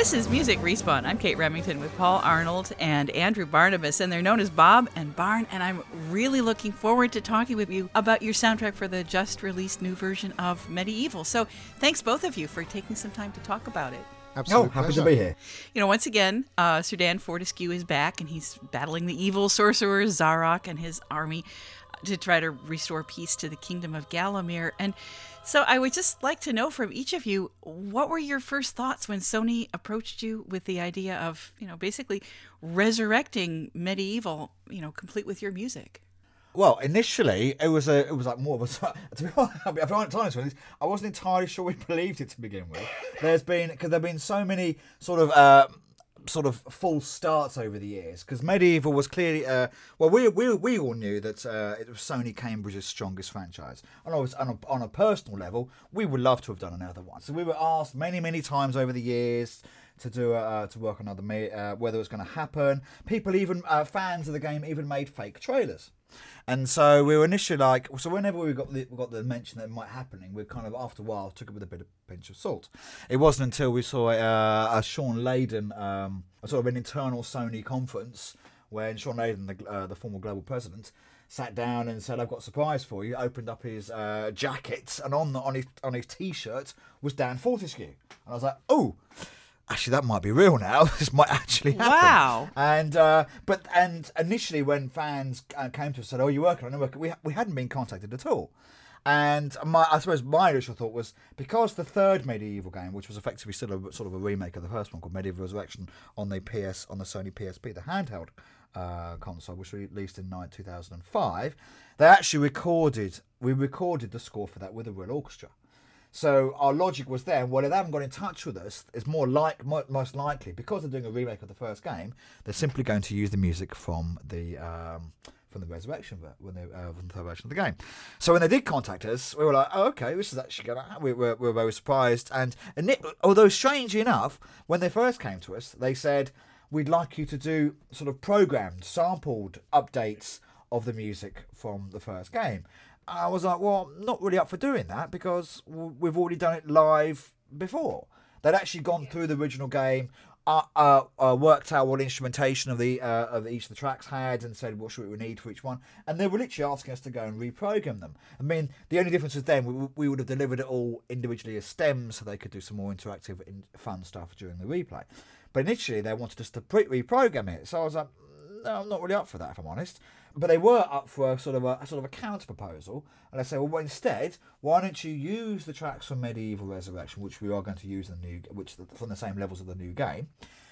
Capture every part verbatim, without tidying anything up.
This is Music Respawn. I'm Kate Remington with Paul Arnold and Andrew Barnabas, and they're known as Bob and Barn, and I'm really looking forward to talking with you about your soundtrack for the just-released new version of Medieval. So thanks, both of you, for taking some time to talk about it. Absolutely. Oh, happy to be here. You know, once again, uh, Sir Dan Fortescue is back, and he's battling the evil sorcerer Zarok and his army to try to restore peace to the kingdom of Galamir. And so I would just like to know from each of you, what were your first thoughts when Sony approached you with the idea of, you know, basically resurrecting Medieval, you know, complete with your music? Well, initially it was a it was like more of a. To be honest, I wasn't entirely sure we believed it to begin with. There's been because there've been so many sort of. Uh, sort of false starts over the years, because Medieval was clearly uh, well we, we we all knew that uh, it was Sony Cambridge's strongest franchise, and on a, on a personal level we would love to have done another one. So we were asked many many times over the years to do uh, to work on another uh, whether it was going to happen. People, even uh, fans of the game, even made fake trailers. And so we were initially like, so whenever we got the we got the mention that it might happening, we kind of after a while took it with a bit of pinch of salt. It wasn't until we saw uh, a Sean Layden, um, a sort of an internal Sony conference, when Sean Layden, the, uh, the former global president, sat down and said, "I've got a surprise for you." Opened up his uh, jacket, and on the, on his on his t-shirt was Dan Fortescue, and I was like, "Oh." Actually, that might be real now. This might actually happen. Wow! And uh, but and initially, when fans uh, came to us and said, "Oh, you're working on it," we we hadn't been contacted at all. And my I suppose my initial thought was, because the third Medieval game, which was effectively still a sort of a remake of the first one called Medieval Resurrection on the P S on the Sony P S P, the handheld uh, console, which was released in two thousand five, they actually recorded we recorded the score for that with a real orchestra. So our logic was there. Well, if they haven't got in touch with us, it's more like most likely, because they're doing a remake of the first game, they're simply going to use the music from the um, from the Resurrection when they uh, from the third version of the game. So when they did contact us, we were like, "Oh, okay, this is actually going to happen." We were, we were very surprised, and, and it, although strangely enough, when they first came to us, they said, "We'd like you to do sort of programmed, sampled updates of the music from the first game." I was like, well, not really up for doing that, because we've already done it live before. They'd actually gone through the original game, uh, uh, uh, worked out what instrumentation of the uh, of each of the tracks had, and said what should we need for each one. And they were literally asking us to go and reprogram them. I mean, the only difference was then we, we would have delivered it all individually as stems, so they could do some more interactive, fun stuff during the replay. But initially, they wanted us to pre- reprogram it. So I was like, no, I'm not really up for that, if I'm honest. But they were up for a sort of a, a sort of a counter proposal, and I said, well, well, instead, why don't you use the tracks from Medieval Resurrection, which we are going to use in the new, which from the same levels of the new game.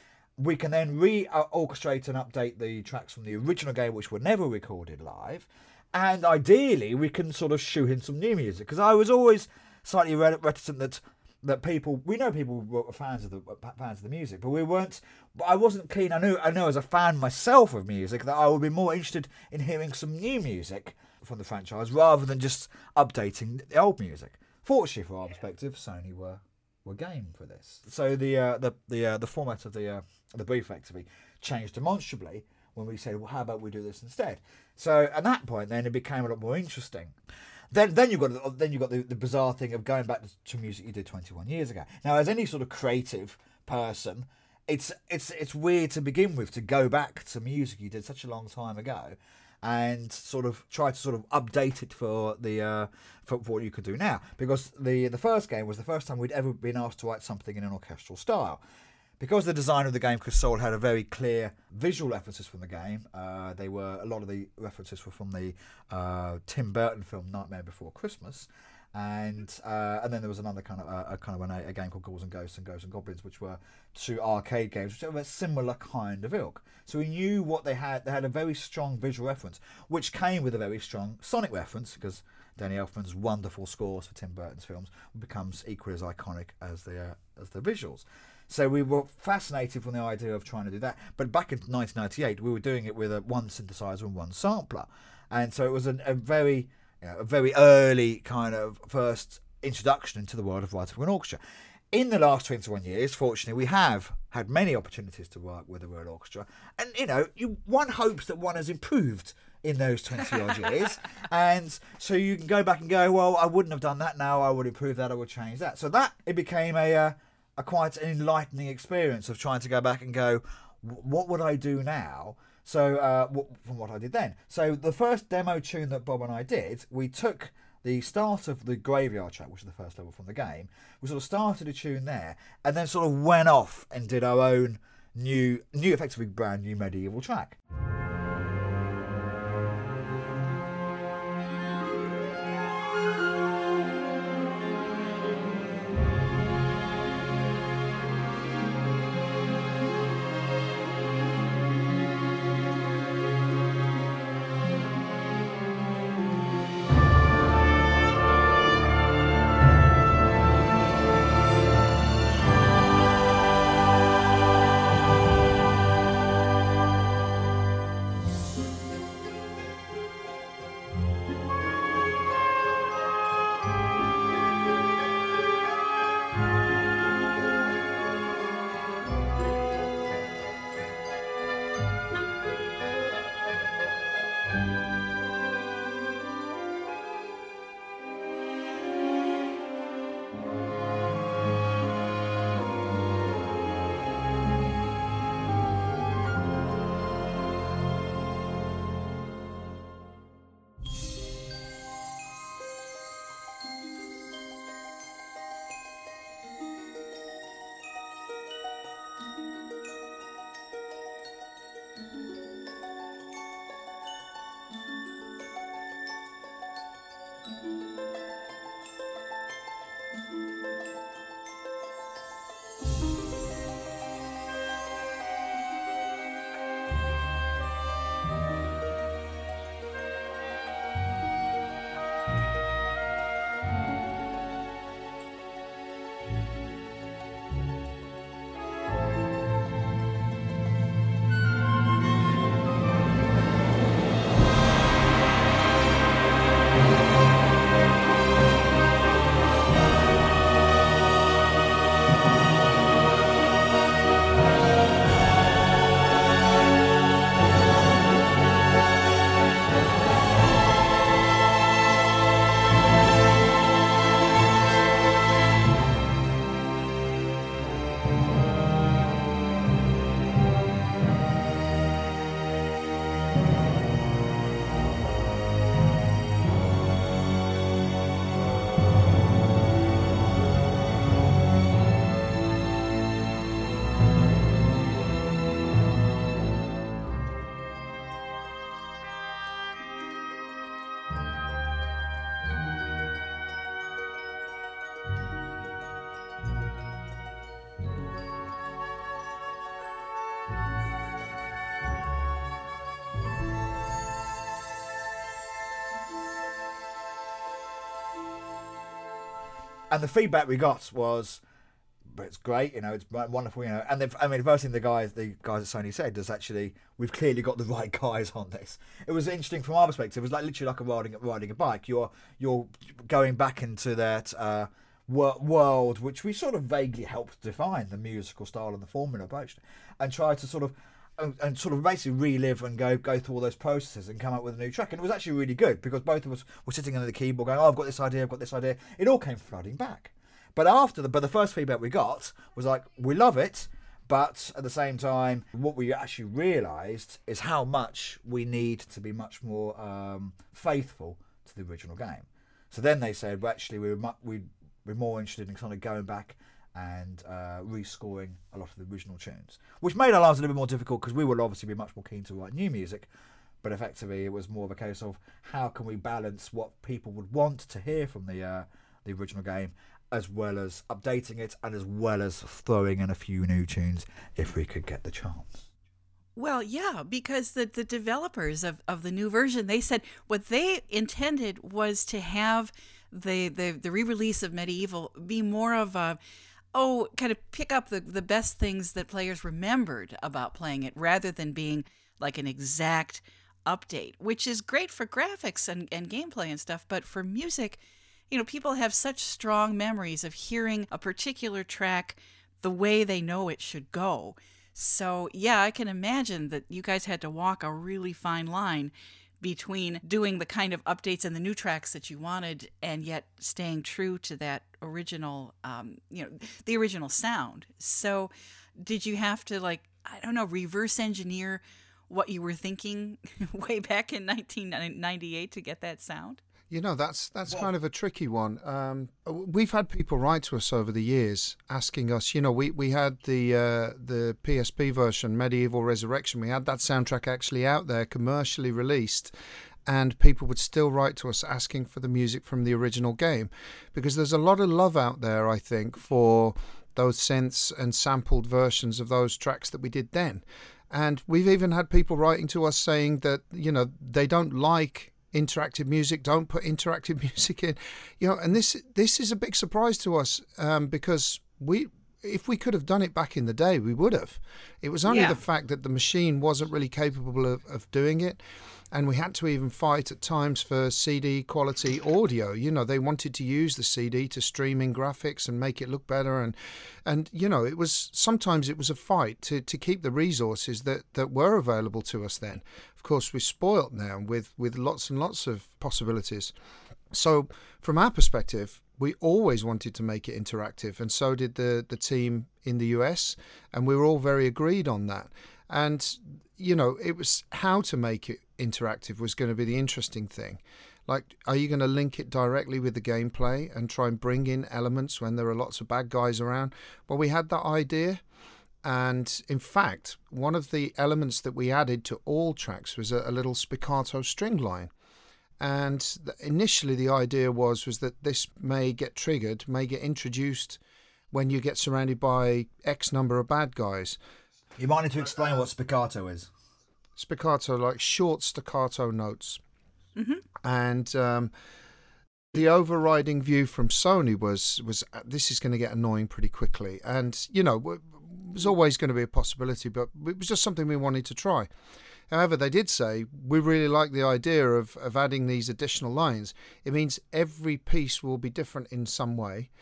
We can then re-orchestrate and update the tracks from the original game, which were never recorded live, and ideally we can sort of shoe in some new music, because I was always slightly reticent that. That people, we know people were fans of the fans of the music, but we weren't. But I wasn't keen. I knew, I know, as a fan myself of music, that I would be more interested in hearing some new music from the franchise rather than just updating the old music. Fortunately, from our perspective, Sony were were game for this. So the uh, the the uh, the format of the uh, the brief effectively changed demonstrably when we said, well, how about we do this instead? So at that point, then it became a lot more interesting. Then, then you got then you got the, the bizarre thing of going back to music you did twenty-one years ago. Now, as any sort of creative person, it's it's it's weird to begin with to go back to music you did such a long time ago, and sort of try to sort of update it for the uh, for, for what you could do now. Because the the first game was the first time we'd ever been asked to write something in an orchestral style. Because the design of the game, Chris Soule, had a very clear visual references from the game. Uh, they were a lot of the references were from the uh, Tim Burton film Nightmare Before Christmas, and uh, and then there was another kind of uh, a kind of an, a game called Ghouls and Ghosts and Ghosts and Goblins, which were two arcade games, which were a similar kind of ilk. So we knew what they had. They had a very strong visual reference, which came with a very strong sonic reference, because Danny Elfman's wonderful scores for Tim Burton's films becomes equally as iconic as the uh, as the visuals. So we were fascinated from the idea of trying to do that. But back in nineteen ninety-eight, we were doing it with a one synthesizer and one sampler, and so it was an, a very, you know, a very early kind of first introduction into the world of writing for an orchestra. In the last twenty-one years, fortunately, we have had many opportunities to work with a real orchestra, and you know, you, one hopes that one has improved in those twenty odd years, and so you can go back and go, well, I wouldn't have done that now. I would improve that. I would change that. So that it became a. Uh, a quite an enlightening experience of trying to go back and go, what would I do now? So uh, from what I did then. So the first demo tune that Bob and I did, we took the start of the Graveyard track, which is the first level from the game. We sort of started a tune there, and then sort of went off and did our own new, new, effectively brand new medieval track. And the feedback we got was, but it's great, you know, it's wonderful, you know. And I mean, the first thing the guys, the guys at Sony said is actually, we've clearly got the right guys on this. It was interesting from our perspective. It was like literally like a riding riding a bike. You're you're going back into that uh, wor- world, which we sort of vaguely helped define the musical style and the formula approach, and try to sort of and sort of basically relive and go go through all those processes and come up with a new track. And it was actually really good because both of us were sitting under the keyboard going, oh, I've got this idea, I've got this idea. It all came flooding back. But after the but the first feedback we got was like, we love it, but at the same time, what we actually realised is how much we need to be much more um, faithful to the original game. So then they said, well, actually, we were mu- we'd, we're more interested in kind of going back and uh, rescoring a lot of the original tunes, which made our lives a little bit more difficult because we would obviously be much more keen to write new music, but effectively it was more of a case of how can we balance what people would want to hear from the uh, the original game, as well as updating it and as well as throwing in a few new tunes if we could get the chance. Well, yeah, because the, the developers of, of the new version, they said what they intended was to have the, the, the re-release of Medieval be more of a oh, kind of pick up the, the best things that players remembered about playing it rather than being like an exact update, which is great for graphics and, and gameplay and stuff. But for music, you know, people have such strong memories of hearing a particular track the way they know it should go. So, yeah, I can imagine that you guys had to walk a really fine line between doing the kind of updates and the new tracks that you wanted, and yet staying true to that original, um, you know, the original sound. So, did you have to, like, I don't know, reverse engineer what you were thinking way back in nineteen ninety-eight to get that sound? You know, that's that's kind of a tricky one. Um, we've had people write to us over the years asking us, you know, we, we had the uh, the P S P version, Medieval Resurrection. We had that soundtrack actually out there, commercially released, and people would still write to us asking for the music from the original game, because there's a lot of love out there, I think, for those synths and sampled versions of those tracks that we did then. And we've even had people writing to us saying that, you know, they don't like interactive music, don't put interactive music in, you know, and this this is a big surprise to us, um, because we, if we could have done it back in the day, we would have. It was only Yeah. the fact that the machine wasn't really capable of, of doing it, and we had to even fight at times for C D quality audio. You know, they wanted to use the C D to stream in graphics and make it look better, and and you know, it was sometimes it was a fight to, to keep the resources that, that were available to us then. Of course, we're spoilt now with, with lots and lots of possibilities. So from our perspective, we always wanted to make it interactive, and so did the, the team in the U S, and we were all very agreed on that. And, you know, it was how to make it interactive was going to be the interesting thing. Like, are you going to link it directly with the gameplay and try and bring in elements when there are lots of bad guys around? Well, we had that idea. And in fact, one of the elements that we added to all tracks was a, a little spiccato string line. And the, initially the idea was was that this may get triggered, may get introduced when you get surrounded by X number of bad guys. You might need to explain what spiccato is. Spiccato, like short staccato notes. Mm-hmm. And um, the overriding view from Sony was, was uh, this is going to get annoying pretty quickly. And, you know, it was always going to be a possibility, but it was just something we wanted to try. However, they did say, we really like the idea of, of adding these additional lines. It means every piece will be different in some way,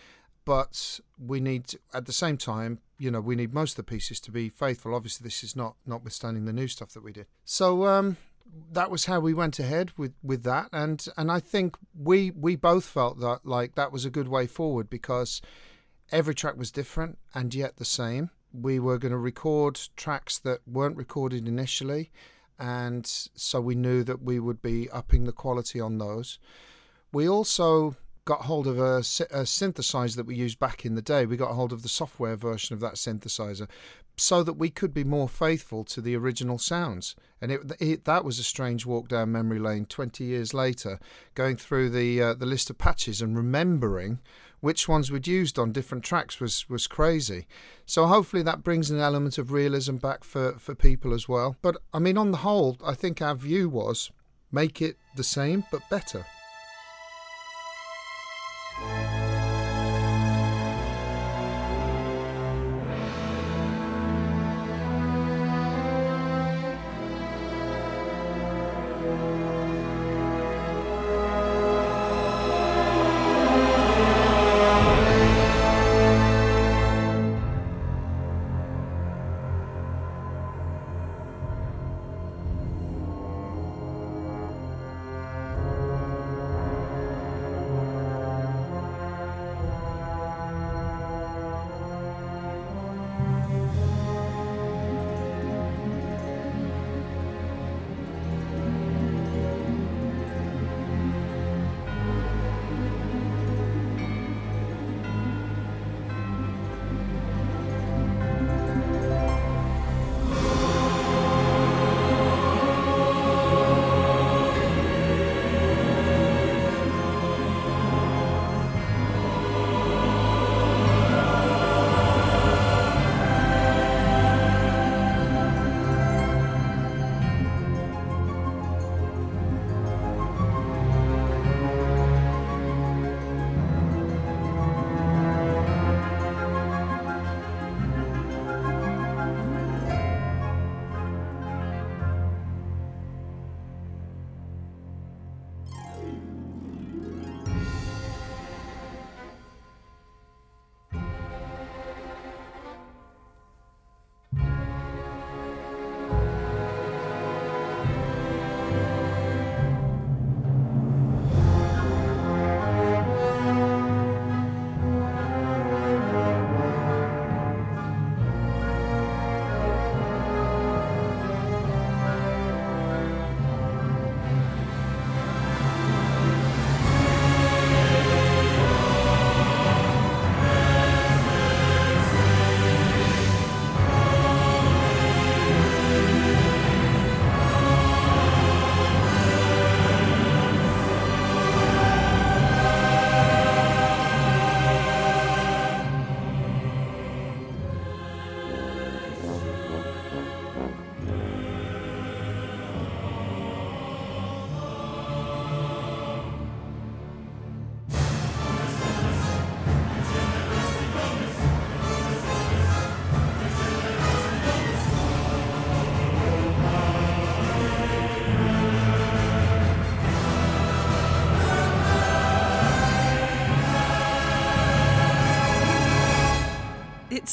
but we need, to, at the same time, you know, we need most of the pieces to be faithful. Obviously, this is not notwithstanding the new stuff that we did. So um, that was how we went ahead with, with that. And and I think we we both felt that like that was a good way forward, because every track was different and yet the same. We were going to record tracks that weren't recorded initially, and so we knew that we would be upping the quality on those. We also got hold of a, a synthesizer that we used back in the day. We got hold of the software version of that synthesizer so that we could be more faithful to the original sounds. And it, it that was a strange walk down memory lane twenty years later, going through the uh, the list of patches and remembering which ones we'd used on different tracks was was crazy. So hopefully that brings an element of realism back for, for people as well. But I mean, on the whole, I think our view was make it the same but better.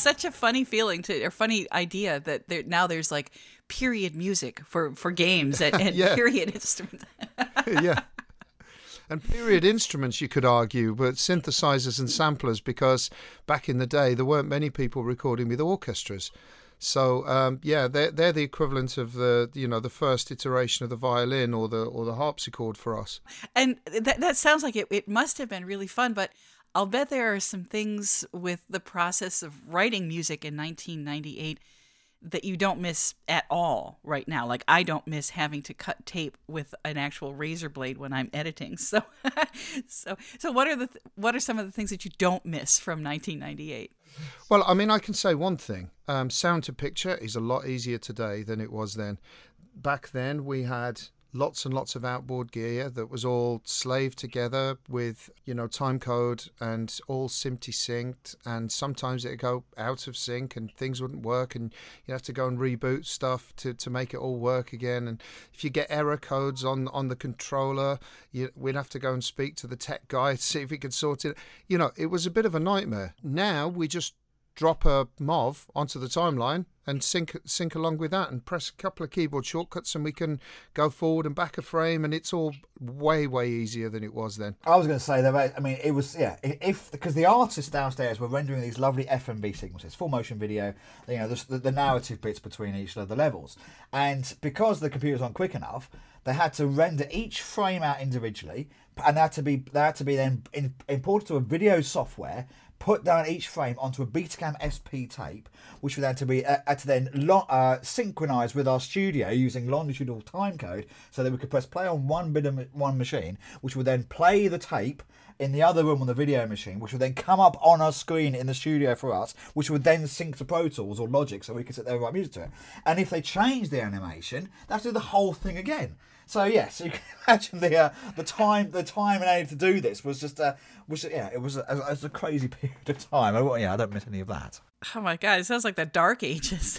such a funny feeling to, or funny idea that there now there's like period music for, for games and, and Yeah. period instruments. Yeah. And period instruments, you could argue, but synthesizers and samplers, because back in the day there weren't many people recording with orchestras. So um, yeah, they're they're the equivalent of the you know the first iteration of the violin or the or the harpsichord for us. And that that sounds like it, it must have been really fun, but I'll bet there are some things with the process of writing music in nineteen ninety-eight that you don't miss at all right now. Like I don't miss having to cut tape with an actual razor blade when I'm editing. So, so, so what are the th- what are some of the things that you don't miss from nineteen ninety-eight? Well, I mean, I can say one thing. Um, sound to picture is a lot easier today than it was then. Back then, we had lots and lots of outboard gear that was all slaved together with, you know, time code and all SMPTE synced. And sometimes it'd go out of sync and things wouldn't work. And you have to go and reboot stuff to, to make it all work again. And if you get error codes on, on the controller, you, we'd have to go and speak to the tech guy to see if he could sort it. You know, it was a bit of a nightmare. Now we just drop a M O V onto the timeline and sync sync along with that and press a couple of keyboard shortcuts and we can go forward and back a frame, and it's all way, way easier than it was then. I was going to say that, I mean, it was, yeah, if, because the artists downstairs were rendering these lovely F M V sequences, full motion video, you know, the, the narrative bits between each of the levels. And because the computers aren't quick enough, they had to render each frame out individually, and they had to be, they had to be then in, imported to a video software, put down each frame onto a Betacam S P tape, which would then to be uh, had to then lo- uh, synchronise with our studio using longitudinal timecode, so that we could press play on one bit of one machine, which would then play the tape in the other room on the video machine, which would then come up on our screen in the studio for us, which would then sync to Pro Tools or Logic, so we could sit there and write music to it. And if they change the animation, they have to do the whole thing again. So yes, you can imagine the uh, the time the time and aid to do this was just uh, was yeah it was a, it was a crazy period of time. I, yeah, I don't miss any of that. Oh my God, it sounds like the Dark Ages.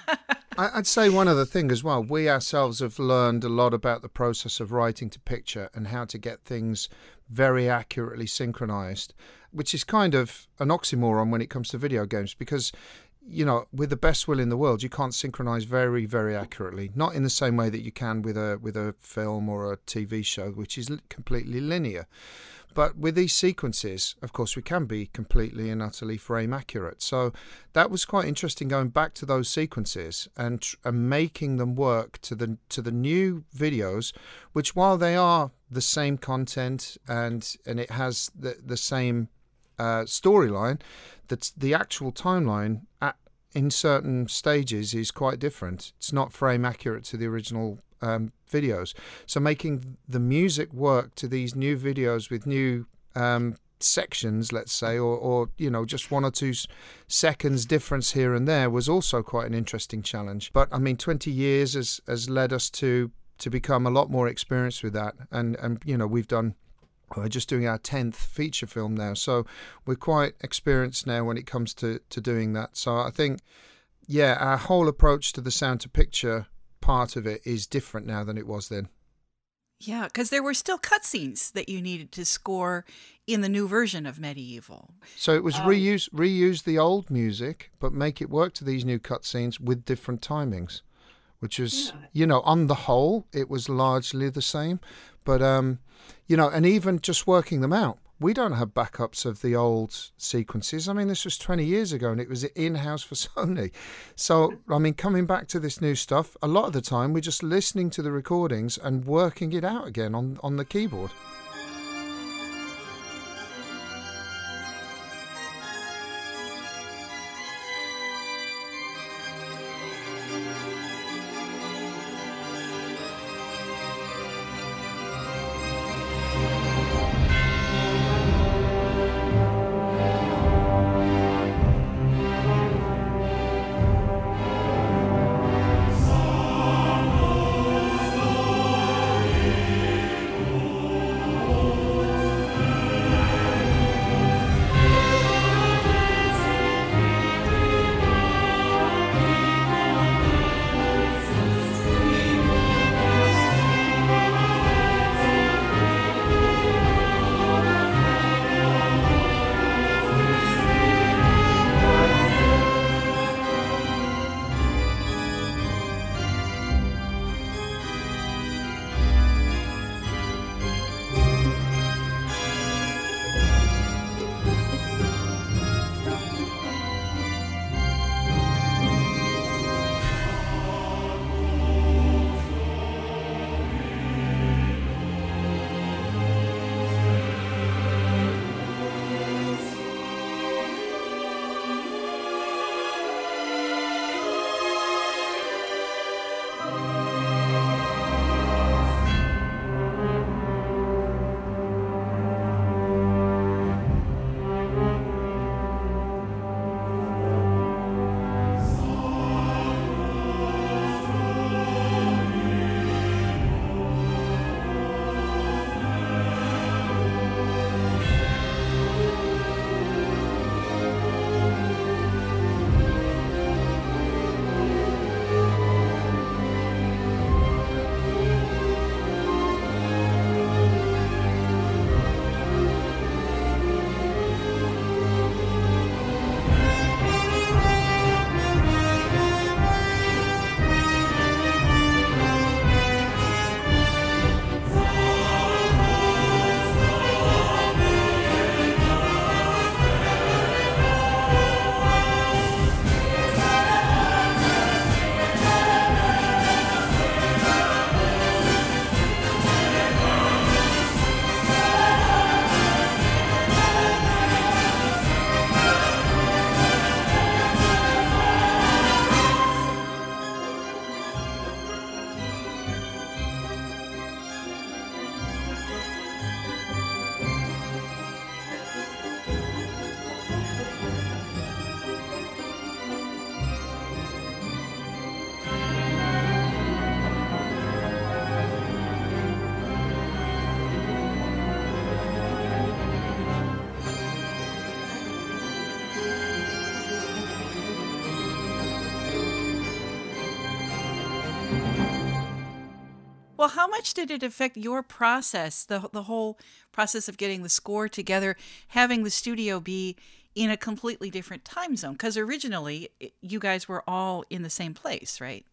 I'd say one other thing as well. We ourselves have learned a lot about the process of writing to picture and how to get things very accurately synchronized, which is kind of an oxymoron when it comes to video games, because you know, with the best will in the world, you can't synchronize very, very accurately. Not in the same way that you can with a with a film or a T V show, which is completely linear. But with these sequences, of course, we can be completely and utterly frame accurate. So that was quite interesting, going back to those sequences and, and making them work to the to the new videos, which, while they are the same content and and it has the the same uh, storyline, that the actual timeline at in certain stages is quite different. It's not frame accurate to the original um, videos. So making the music work to these new videos with new um, sections, let's say, or, or you know, just one or two s- seconds difference here and there was also quite an interesting challenge. But I mean, twenty years has, has led us to to become a lot more experienced with that. And, and you know, we've done We're just doing our tenth feature film now, so we're quite experienced now when it comes to, to doing that. So I think, yeah, our whole approach to the sound to picture part of it is different now than it was then. Yeah, because there were still cutscenes that you needed to score in the new version of Medieval. So it was Um, reuse reuse the old music, but make it work to these new cutscenes with different timings, which is, Yeah. you know, on the whole, it was largely the same. But, um, you know, and even just working them out, we don't have backups of the old sequences. I mean, this was twenty years ago and it was in-house for Sony. So, I mean, coming back to this new stuff, a lot of the time we're just listening to the recordings and working it out again on, on the keyboard. Well, how much did it affect your process, the the whole process of getting the score together, having the studio be in a completely different time zone? Because originally, it- you guys were all in the same place, right?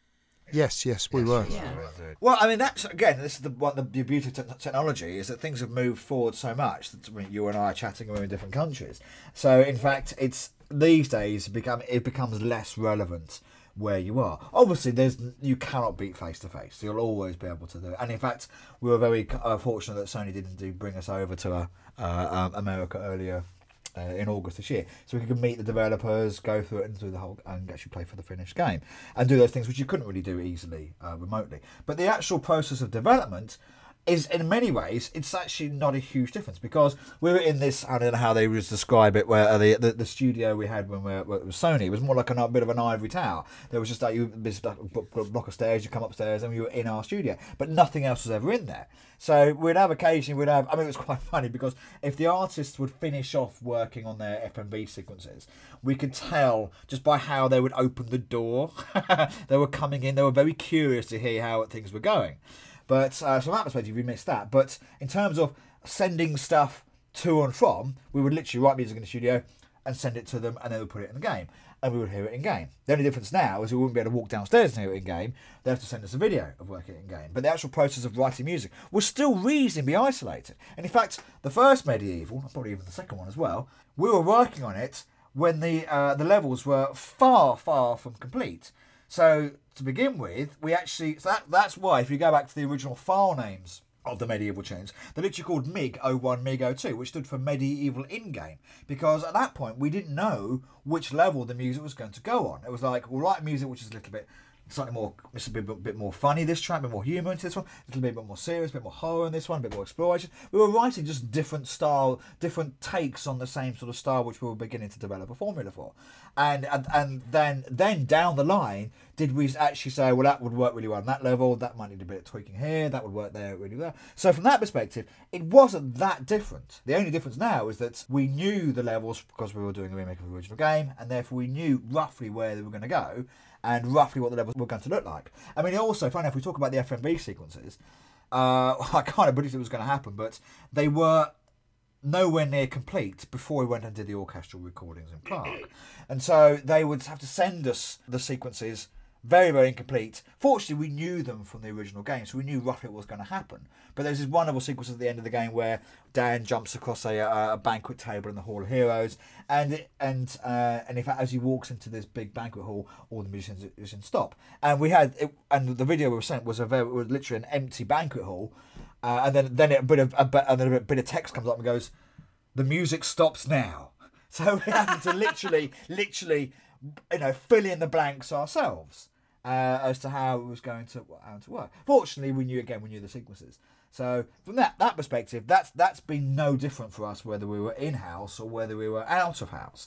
Yes, yes, we were. Yeah. Well, I mean, that's again, this is the what the, the beauty of te- technology is that things have moved forward so much that I mean, you and I are chatting when we're in different countries. So, in fact, it's these days become it becomes less relevant where you are. Obviously, there's you cannot beat face to face. You'll always be able to do it. And in fact, we were very uh, fortunate that Sony didn't do bring us over to uh, uh, um, America earlier. Uh, in August this year, so we could meet the developers, go through it and do the whole, and actually play for the finished game, and do those things which you couldn't really do easily uh, remotely. But the actual process of development is, in many ways, it's actually not a huge difference because we were in this. I don't know how they would describe it. Where uh, the, the the studio we had when we were, when it was Sony, it was more like a, a bit of an ivory tower. There was just like you, this like a block of stairs. You come upstairs, and we were in our studio, but nothing else was ever in there. So we'd have occasionally, we'd have, I mean, it was quite funny because if the artists would finish off working on their F M V sequences, we could tell just by how they would open the door. They were coming in, they were very curious to hear how things were going. But uh, from that perspective, we missed that. But in terms of sending stuff to and from, we would literally write music in the studio and send it to them, and they would put it in the game, and we would hear it in game. The only difference now is we wouldn't be able to walk downstairs and hear it in game. They have to send us a video of working in game. But the actual process of writing music was still reasonably isolated. And in fact, the first Medieval, probably even the second one as well, we were working on it when the uh, the levels were far, far from complete. So to begin with, we actually, so that, that's why if you go back to the original file names of the Medieval tunes, they're literally called M I G oh one, M I G oh two, which stood for Medieval In-Game, because at that point we didn't know which level the music was going to go on. It was like, we'll write music which is a little bit, slightly more, it's a bit, a bit more funny this track, a bit more humour into this one, a little bit, a bit more serious, a bit more horror in this one, a bit more exploration. We were writing just different style, different takes on the same sort of style which we were beginning to develop a formula for. And and, and then then down the line, did we actually say, well, that would work really well on that level, that might need a bit of tweaking here, that would work there really well. So from that perspective, it wasn't that different. The only difference now is that we knew the levels because we were doing a remake of the original game, and therefore we knew roughly where they were going to go and roughly what the levels were going to look like. I mean, also, funny enough, we talk about the F M V sequences, uh, I kind of predicted it was going to happen, but they were nowhere near complete before we went and did the orchestral recordings in Prague. And so they would have to send us the sequences very, very incomplete. Fortunately, we knew them from the original game, so we knew roughly what was going to happen. But there's this wonderful sequence at the end of the game where Dan jumps across a, a banquet table in the Hall of Heroes, and and uh, and in fact, as he walks into this big banquet hall, all the musicians, musicians stop. And we had, it, and the video we were sent was a very, was literally an empty banquet hall, uh, and then then it, a bit of a bit, and then a bit of text comes up and goes, "The music stops now." So we had to literally, literally, you know, fill in the blanks ourselves. Uh, as to how it was going to how to work. Fortunately, we knew again we knew the sequences. So from that that perspective, that's that's been no different for us whether we were in house or whether we were out of house.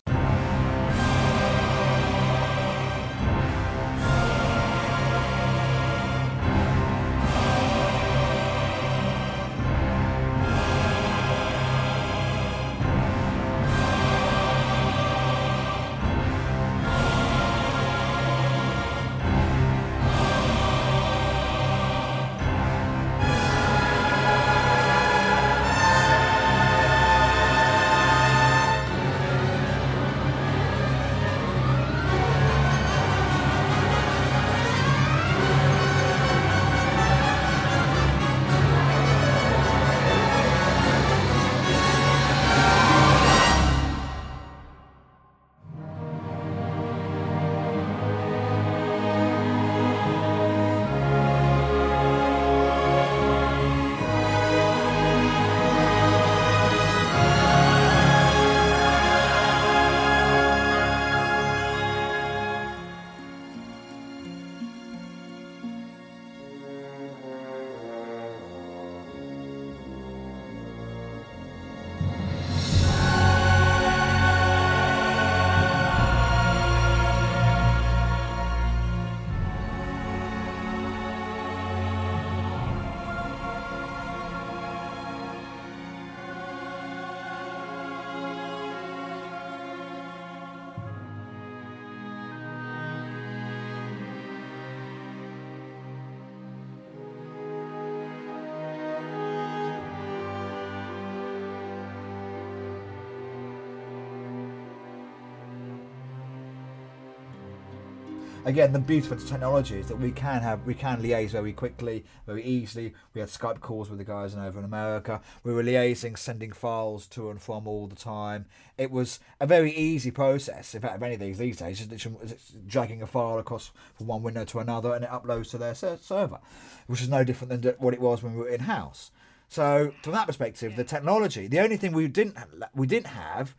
again, the beauty of the technology is that we can have we can liaise very quickly, very easily. We had Skype calls with the guys over in America. We were liaising, sending files to and from all the time. It was a very easy process. In fact, of any of these these days, it's just dragging a file across from one window to another, and it uploads to their ser- server, which is no different than what it was when we were in house. So, from that perspective, the technology, the only thing we didn't we didn't have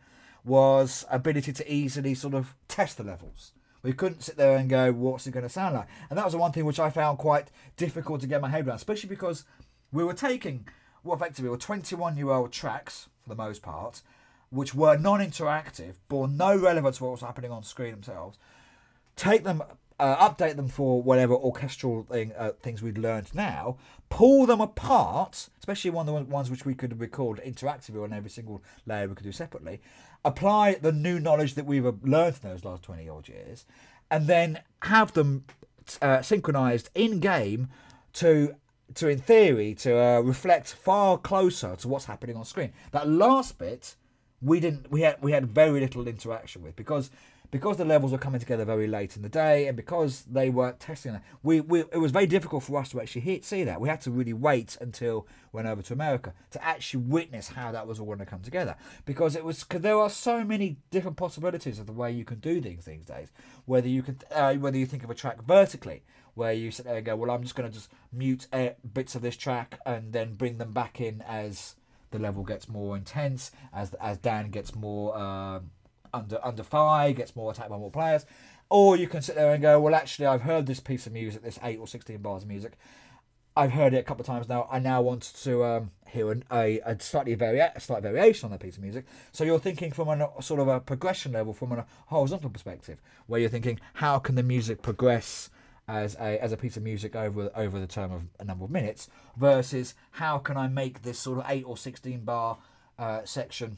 was ability to easily sort of test the levels. We couldn't sit there and go, what's it going to sound like? And that was the one thing which I found quite difficult to get my head around, especially because we were taking, well, effectively, were twenty-one-year-old tracks, for the most part, which were non-interactive, bore no relevance to what was happening on screen themselves, take them, uh, update them for whatever orchestral thing, uh, things we'd learned now, pull them apart, especially one of the ones which we could record interactively on every single layer we could do separately, apply the new knowledge that we've learned in those last twenty odd years, and then have them uh, synchronized in game to, to in theory, to uh, reflect far closer to what's happening on screen. That last bit, we didn't. We had we had very little interaction with because. Because the levels were coming together very late in the day, and because they weren't testing it, we, we it was very difficult for us to actually hear, see that. We had to really wait until we went over to America to actually witness how that was all going to come together. Because it was because there are so many different possibilities of the way you can do things these days. Whether you could, uh, whether you think of a track vertically, where you sit there and go, well, I'm just going to just mute uh, bits of this track and then bring them back in as the level gets more intense, as as Dan gets more. Uh, under under fire, gets more attacked by more players. Or you can sit there and go, well, actually, I've heard this piece of music, this eight or sixteen bars of music. I've heard it a couple of times now. I now want to um, hear an, a, a slightly vari- a slight variation on that piece of music. So you're thinking from a sort of a progression level, from a horizontal perspective, where you're thinking, how can the music progress as a as a piece of music over over the term of a number of minutes, versus how can I make this sort of eight or sixteen bar uh, section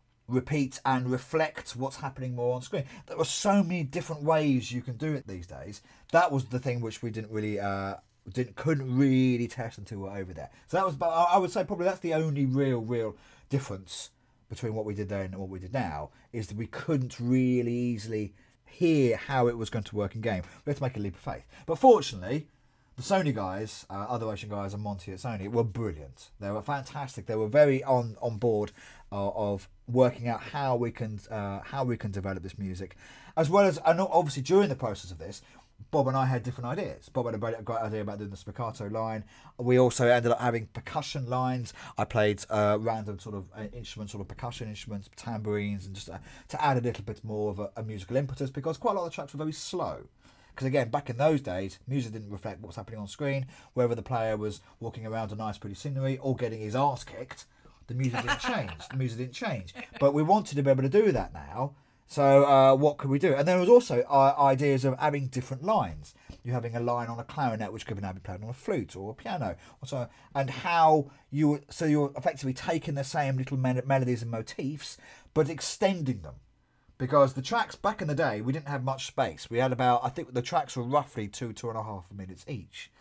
repeat and reflect what's happening more on screen. There are so many different ways you can do it these days. That was the thing which we didn't really uh didn't couldn't really test until we were over there. So that was, but I would say probably that's the only real real difference between what we did then and what we did now, is that we couldn't really easily hear how it was going to work in game. We had to make a leap of faith. But fortunately, the Sony guys, uh, Other Ocean guys and Monty at Sony, were brilliant. They were fantastic. They were very on, on board uh, of working out how we can uh, how we can develop this music, as well as, and obviously during the process of this, Bob and I had different ideas. Bob had a great, great idea about doing the spiccato line. We also ended up having percussion lines. I played uh, random sort of uh, instruments, sort of percussion instruments, tambourines, and just uh, to add a little bit more of a, a musical impetus, because quite a lot of the tracks were very slow. Because again, back in those days, music didn't reflect what was happening on screen. Whether the player was walking around a nice pretty scenery or getting his arse kicked, the music didn't change. The music didn't change. But we wanted to be able to do that now. So uh, what could we do? And there was also uh, ideas of having different lines. You having a line on a clarinet, which could now be played on a flute or a piano, or so, and how you so you're effectively taking the same little mel- melodies and motifs, but extending them. Because the tracks back in the day, we didn't have much space. We had about, I think the tracks were roughly two, two and a half minutes each.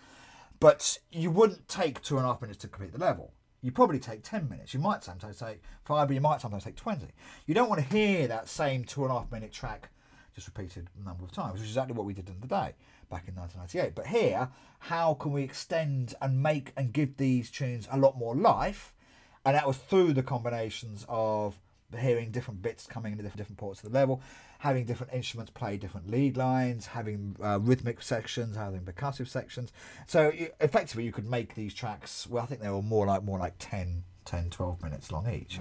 But you wouldn't take two and a half minutes to complete the level. You probably take ten minutes. You might sometimes take five, but you might sometimes take twenty. You don't want to hear that same two and a half minute track just repeated a number of times, which is exactly what we did in the day back in nineteen ninety-eight. But here, how can we extend and make and give these tunes a lot more life? And that was through the combinations of hearing different bits coming into different parts of the level, having different instruments play different lead lines, having uh, rhythmic sections, having percussive sections. So you, effectively you could make these tracks, well, I think they were more like more like ten, ten, twelve minutes long each.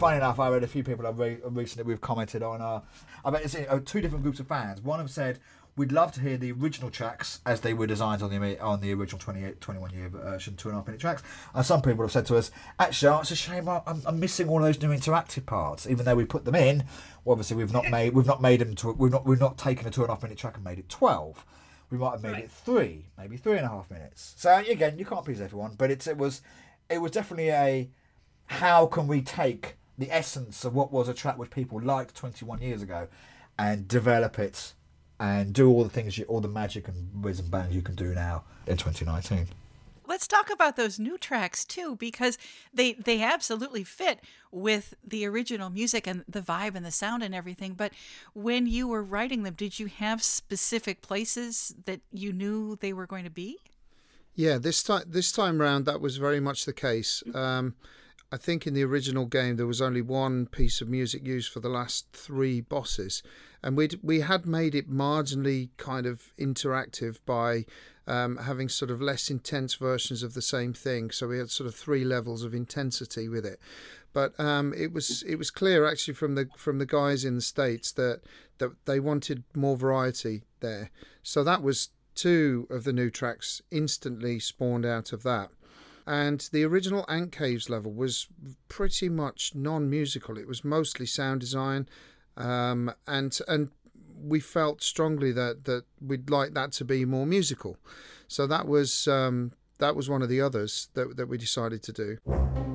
funny enough, I read a few people I've re- recently we've commented on. Uh, I've seen uh, two different groups of fans. One have said we'd love to hear the original tracks as they were designed on the on the original twenty-eight, twenty-one year version, two and a half minute tracks. And some people have said to us, actually, oh, it's a shame I'm, I'm missing all those new interactive parts, even though we put them in. Well, obviously, we've not made we've not made them to we've not we've not taken a two and a half minute track and made it twelve. We might have made right. it three, maybe three and a half minutes. So again, you can't please everyone, but it's it was it was definitely a how can we take the essence of what was a track which people liked twenty-one years ago and develop it and do all the things, you, all the magic and whiz and bang you can do now in twenty nineteen. Let's talk about those new tracks too, because they they absolutely fit with the original music and the vibe and the sound and everything. But when you were writing them, did you have specific places that you knew they were going to be? Yeah, this time this time round, that was very much the case. Um, I think in the original game there was only one piece of music used for the last three bosses, and we we had made it marginally kind of interactive by um, having sort of less intense versions of the same thing. So we had sort of three levels of intensity with it. But um, it was it was clear actually from the from the guys in the States that that they wanted more variety there. So that was two of the new tracks instantly spawned out of that. And the original Ant Caves level was pretty much non-musical. It was mostly sound design, um, and and we felt strongly that, that we'd like that to be more musical. So that was um, that was one of the others that that we decided to do.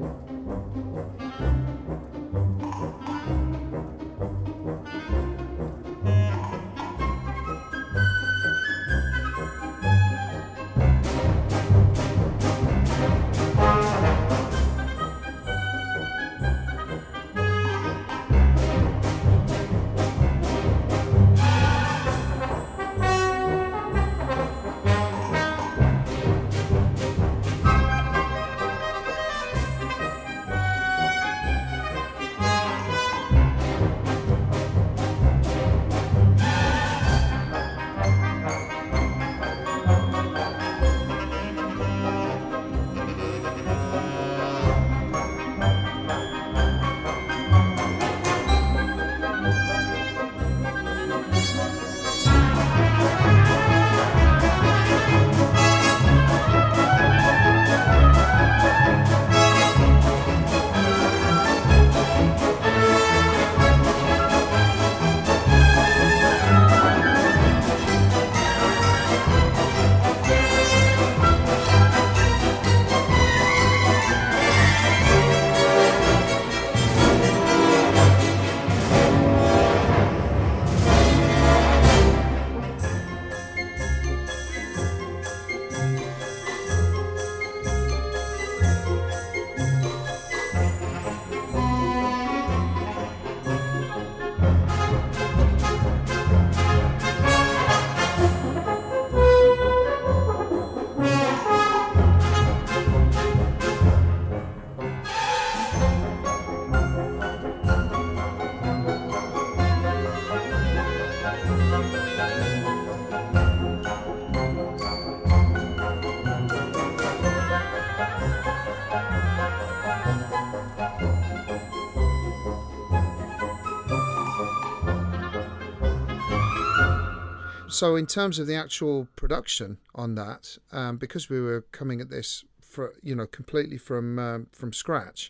So in terms of the actual production on that, um, because we were coming at this for you know completely from um, from scratch,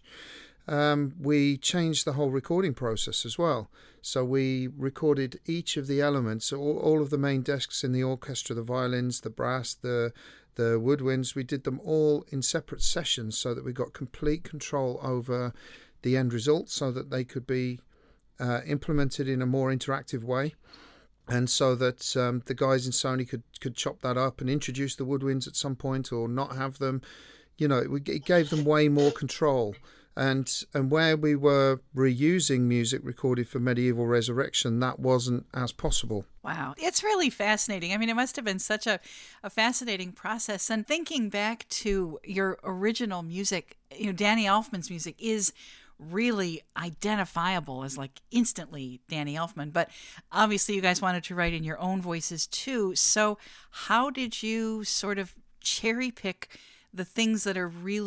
um, we changed the whole recording process as well. So we recorded each of the elements, all, all of the main desks in the orchestra, the violins, the brass, the the woodwinds. We did them all in separate sessions so that we got complete control over the end result, so that they could be uh, implemented in a more interactive way. And so that um, the guys in Sony could, could chop that up and introduce the woodwinds at some point or not have them. You know, it, it gave them way more control. And and where we were reusing music recorded for Medieval Resurrection, that wasn't as possible. Wow. It's really fascinating. I mean, it must have been such a, a fascinating process. And thinking back to your original music, you know, Danny Elfman's music is really identifiable as like instantly Danny Elfman, but obviously you guys wanted to write in your own voices too. So how did you sort of cherry pick the things that are really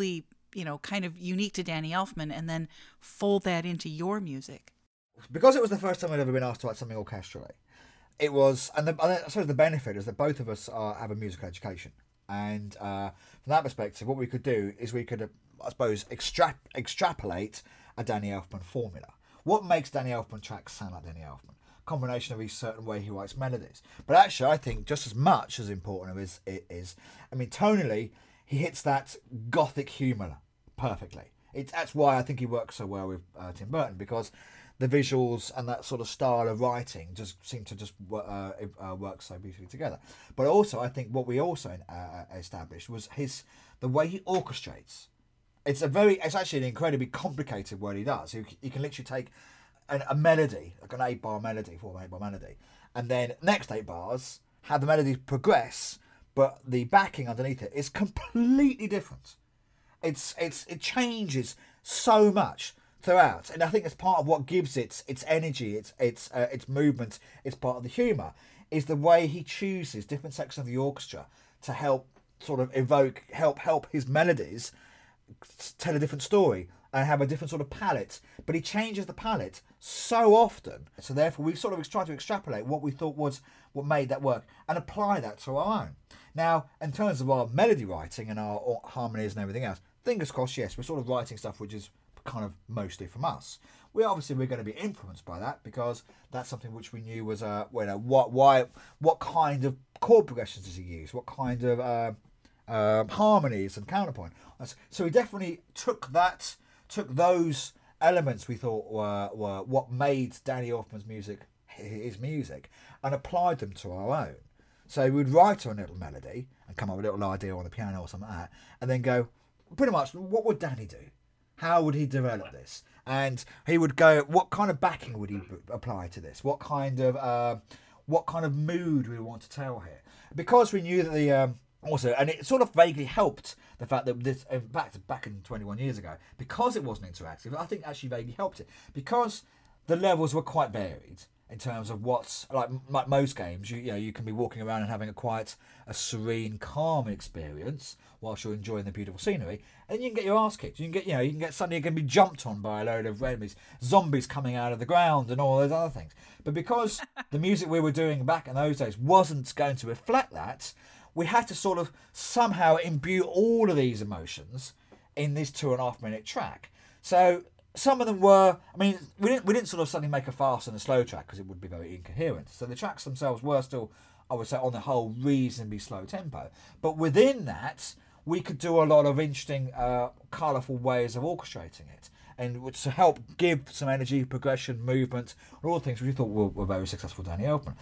you know, kind of unique to Danny Elfman, and then fold that into your music? Because it was the first time I'd ever been asked to write something orchestrally, it was, and the, I suppose the benefit is that both of us are, have a musical education. And uh, from that perspective, what we could do is we could, uh, I suppose, extra- extrapolate a Danny Elfman formula. What makes Danny Elfman tracks sound like Danny Elfman? Combination of his certain way he writes melodies. But actually, I think just as much as important as it is, I mean, tonally, he hits that gothic humour perfectly. It's, that's why I think he works so well with uh, Tim Burton, because the visuals and that sort of style of writing just seem to just uh, uh, work so beautifully together. But also, I think what we also uh, established was his the way he orchestrates. It's a very, it's actually an incredibly complicated what he does. He, he can literally take an, a melody, like an eight-bar melody, four eight-bar melody, and then next eight bars have the melody progress, but the backing underneath it is completely different. It's it's it changes so much throughout, and I think it's part of what gives it its energy, its its uh, its movement. It's part of the humour, is the way he chooses different sections of the orchestra to help sort of evoke, help help his melodies tell a different story and have a different sort of palette. But he changes the palette so often, so therefore we sort of tried to extrapolate what we thought was what made that work and apply that to our own. Now, in terms of our melody writing and our harmonies and everything else, fingers crossed, yes, we're sort of writing stuff which is kind of mostly from us. We obviously we're going to be influenced by that, because that's something which we knew was uh you know, what why what kind of chord progressions does he use, what kind of uh, uh, harmonies and counterpoint. So we definitely took that took those elements we thought were were what made Danny Elfman's music his music and applied them to our own. So we'd write a little melody and come up with a little idea on the piano or something like that, and then go, pretty much, what would Danny do? How would he develop this? And he would go, what kind of backing would he b- apply to this? What kind of uh, what kind of mood we want to tell here? Because we knew that the um, also, and it sort of vaguely helped the fact that this, in fact, back in twenty-one years ago, because it wasn't interactive, I think actually vaguely helped it, because the levels were quite varied in terms of what's like, like most games. You, you know, you can be walking around and having a quite a serene, calm experience whilst you're enjoying the beautiful scenery, and you can get your ass kicked. You can get, you know, you can get suddenly you can be jumped on by a load of enemies, zombies coming out of the ground, and all those other things. But because the music we were doing back in those days wasn't going to reflect that, we had to sort of somehow imbue all of these emotions in this two and a half minute track. So some of them were, I mean, we didn't we didn't sort of suddenly make a fast and a slow track because it would be very incoherent. So the tracks themselves were still, I would say, on the whole, reasonably slow tempo. But within that, we could do a lot of interesting, uh, colourful ways of orchestrating it, and to help give some energy, progression, movement, all the things which we thought were, were very successful Danny Elfman.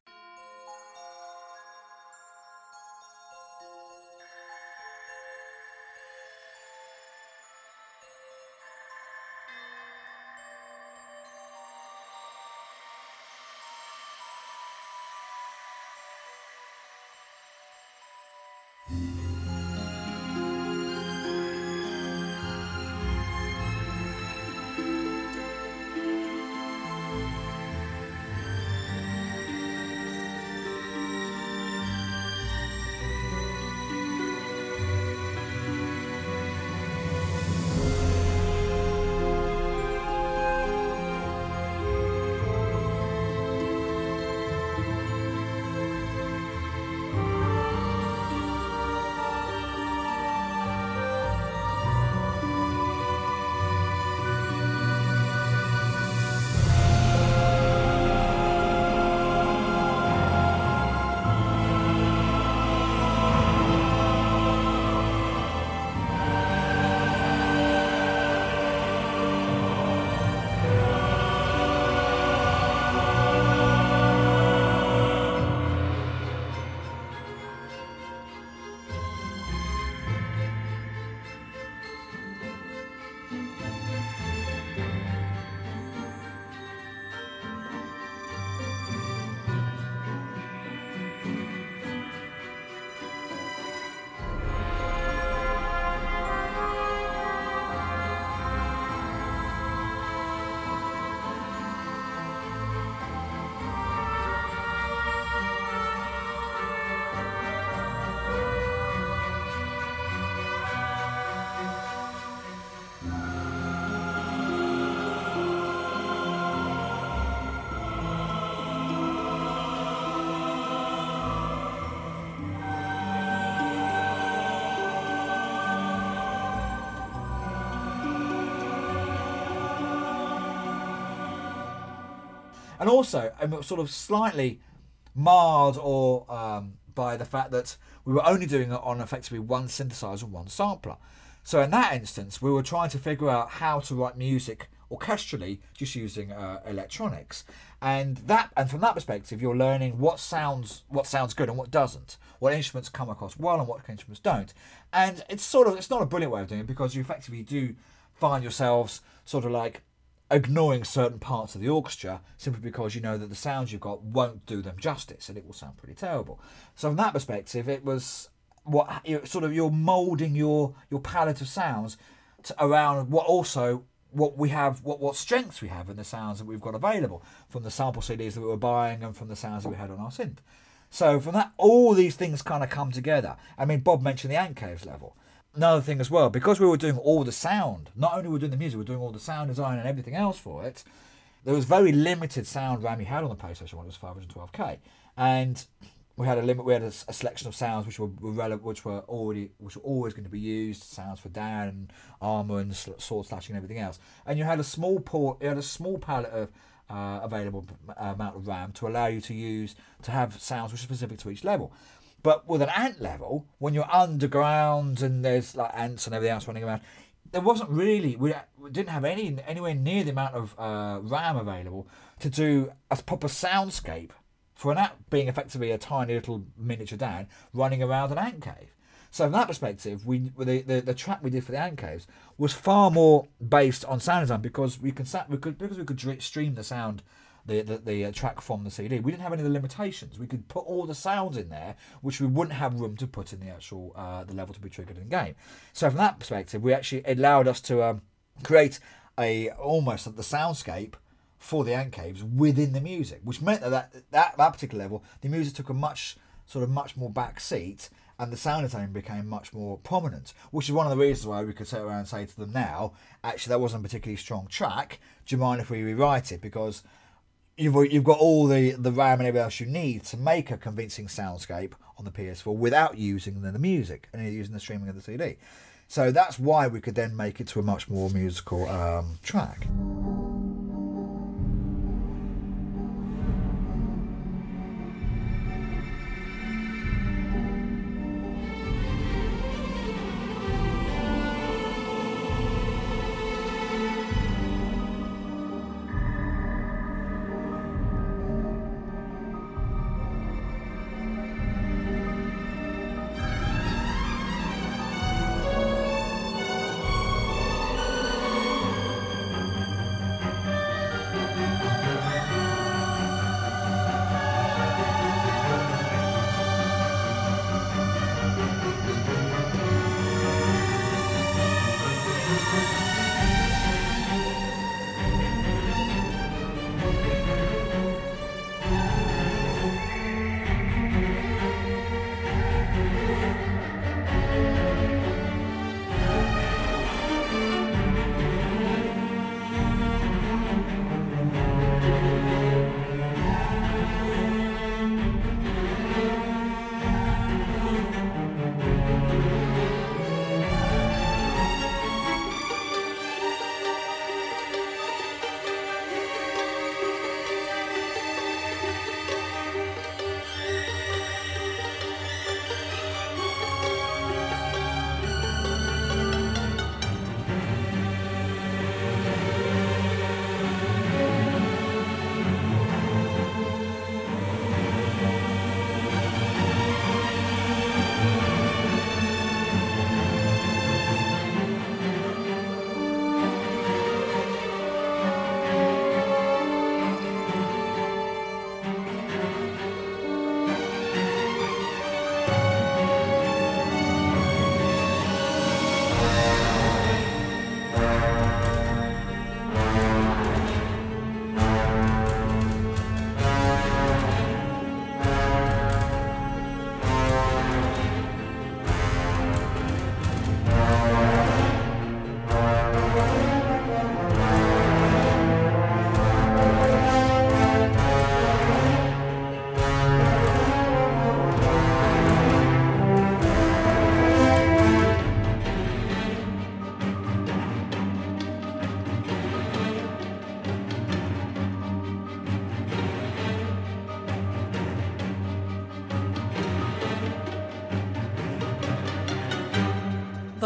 And also, um, sort of slightly marred or um, by the fact that we were only doing it on effectively one synthesizer and one sampler. So in that instance, we were trying to figure out how to write music orchestrally just using uh, electronics, and that and from that perspective, you're learning what sounds what sounds good and what doesn't, what instruments come across well and what instruments don't. And it's sort of it's not a brilliant way of doing it, because you effectively do find yourselves sort of like ignoring certain parts of the orchestra simply because you know that the sounds you've got won't do them justice and it will sound pretty terrible. So from that perspective, it was what you sort of you're moulding your your palette of sounds to, around what also what we have, what what strengths we have in the sounds that we've got available from the sample C Ds that we were buying and from the sounds that we had on our synth. So from that, all these things kind of come together. I mean, Bob mentioned the Ant Caves level. Another thing as well, because we were doing all the sound, not only were we doing the music, we were doing all the sound design and everything else for it, there was very limited sound RAM you had on the PlayStation one. It was five twelve K, and we had a limit. We had a, a selection of sounds which were, were relevant, which were already, which were always going to be used. Sounds for Dan and armor and sword slashing and everything else. And you had a small port. You had a small palette of uh, available amount of RAM to allow you to use to have sounds which are specific to each level. But with an ant level, when you're underground and there's like ants and everything else running around, there wasn't really, we, we didn't have any anywhere near the amount of uh, RAM available to do a proper soundscape for an ant being effectively a tiny little miniature Dan running around an ant cave. So from that perspective, we the, the, the track we did for the ant caves was far more based on sound design, because we can we could because we could stream the sound. The, the, the uh, track from the C D. We didn't have any of the limitations. We could put all the sounds in there, which we wouldn't have room to put in the actual uh, the level to be triggered in game. So from that perspective, we actually it allowed us to um, create a almost the soundscape for the ant caves within the music, which meant that that, that that particular level, the music took a much sort of much more back seat, and the sound design became much more prominent, which is one of the reasons why we could sit around and say to them now, actually that wasn't a particularly strong track. Do you mind if we rewrite it? Because You've, you've got all the, the RAM and everything else you need to make a convincing soundscape on the P S four without using the, the music and using the streaming of the C D. So that's why we could then make it to a much more musical um, track.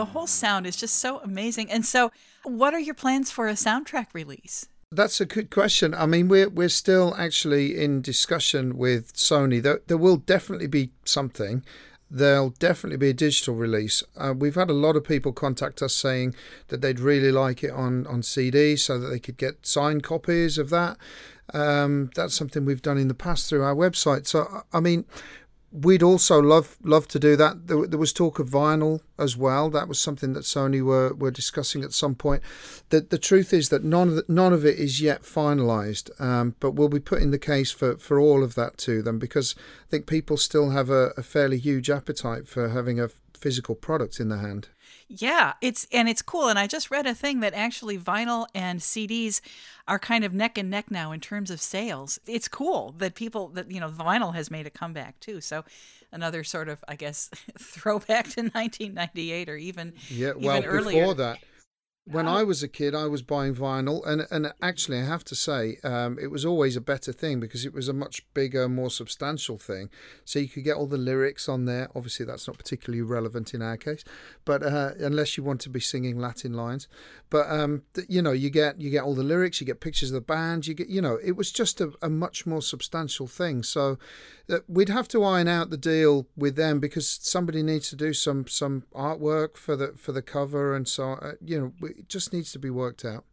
the whole sound is just so amazing. And so, what are your plans for a soundtrack release? That's a good question. I mean, we're we're still actually in discussion with Sony. There, there will definitely be something. There'll definitely be a digital release. Uh, we've had a lot of people contact us saying that they'd really like it on, on C D so that they could get signed copies of that. Um, that's something we've done in the past through our website. So, I mean, we'd also love love to do that. There, there was talk of vinyl as well. That was something that Sony were, were discussing at some point. The, the truth is that none of the, none of it is yet finalised, um, but we'll be putting the case for, for all of that to them, because I think people still have a, a fairly huge appetite for having a physical product in their hand. Yeah, it's and it's cool. And I just read a thing that actually vinyl and C Ds are kind of neck and neck now in terms of sales. It's cool that people that, you know, vinyl has made a comeback too. So another sort of, I guess, throwback to nineteen ninety-eight or even, yeah, well, even earlier. Before that. When I was a kid, I was buying vinyl, and, and actually, I have to say, um, it was always a better thing because it was a much bigger, more substantial thing. So you could get all the lyrics on there. Obviously, that's not particularly relevant in our case, but uh, unless you want to be singing Latin lines. But um, you know, you get you get all the lyrics, you get pictures of the band, you get, you know, it was just a, a much more substantial thing. So uh, we'd have to iron out the deal with them because somebody needs to do some some artwork for the for the cover, and so uh, you know. We, It just needs to be worked out.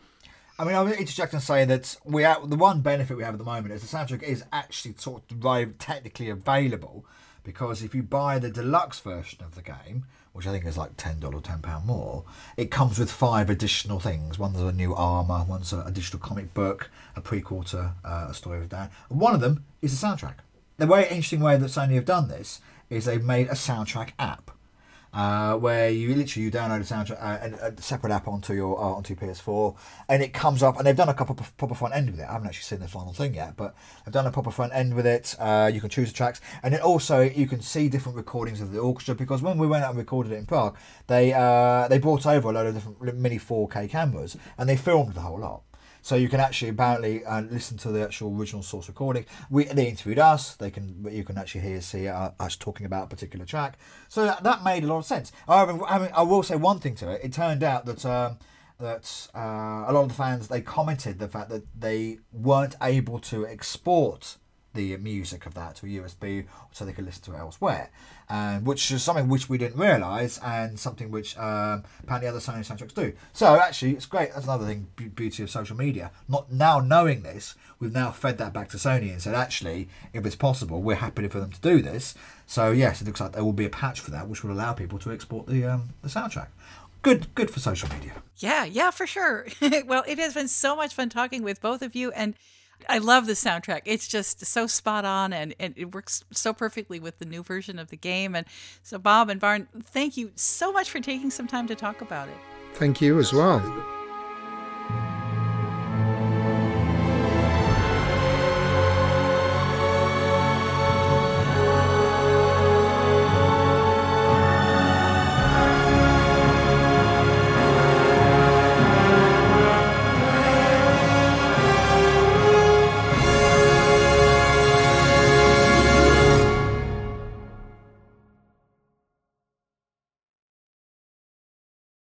I mean, I would interject and say that we are, the one benefit we have at the moment is the soundtrack is actually sort of technically available, because if you buy the deluxe version of the game, which I think is like ten dollars, ten pounds more, it comes with five additional things. One's a new armour, one's a digital comic book, a prequel to uh, A Story of Dan, and one of them is the soundtrack. The very interesting way that Sony have done this is they've made a soundtrack app. Uh, where you literally you download a soundtrack, uh, a, a separate app onto your uh, onto your P S four, and it comes up. And they've done a couple of proper front end with it. I haven't actually seen the final thing yet, but they've done a proper front end with it. Uh, you can choose the tracks, and then also you can see different recordings of the orchestra. Because when we went out and recorded it in Prague, they uh, they brought over a load of different mini four K cameras, and they filmed the whole lot. So you can actually apparently uh, listen to the actual original source recording. We they interviewed us. They can you can actually hear see uh, us talking about a particular track. So that, that made a lot of sense. However, I mean, I will say one thing to it. It turned out that um, that uh, a lot of the fans, they commented the fact that they weren't able to export the music of that to a U S B so they could listen to it elsewhere, and which is something which we didn't realise, and something which um, apparently other Sony soundtracks do. So actually, it's great. That's another thing, beauty of social media. Not now knowing this, we've now fed that back to Sony and said, actually, if it's possible, we're happy for them to do this. So yes, it looks like there will be a patch for that, which will allow people to export the um, the soundtrack. Good, good for social media. Yeah, yeah, for sure. Well, it has been so much fun talking with both of you, and I love the soundtrack. It's just so spot on, and, and it works so perfectly with the new version of the game. And so, Bob and Barn, thank you so much for taking some time to talk about it. Thank you as well.